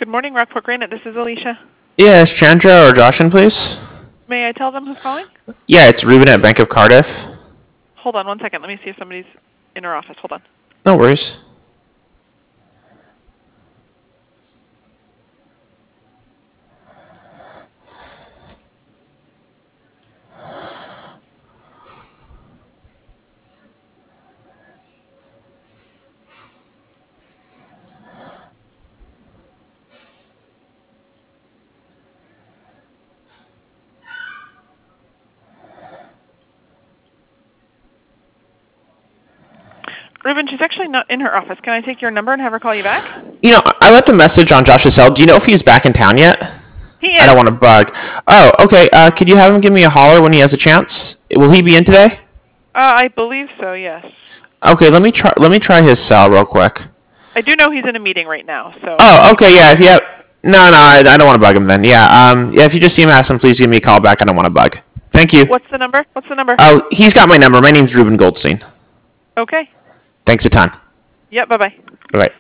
Good morning, Rockport Granite. This is Alicia. Yeah, is Chandra or Josh in, please? May I tell them who's calling? Yeah, it's Ruben at Bank of Cardiff. Hold on 1 second. Let me see if somebody's in her office. Hold on. No worries. Ruben, she's actually not in her office. Can I take your number and have her call you back? You know, I left a message on Josh's cell. Do you know if he's back in town yet? He is. I don't want to bug. Oh, okay. Could you have him give me a holler when he has a chance? Will he be in today? I believe so, yes. Okay, let me try his cell real quick. I do know he's in a meeting right now, so... Oh, okay, yeah, if you have... No, I don't want to bug him then. Yeah, if you just see him, ask him, please give me a call back. I don't want to bug. Thank you. What's the number? Oh, he's got my number. My name's Ruben Goldstein. Okay. Thanks a ton. Yep, bye-bye. Bye-bye.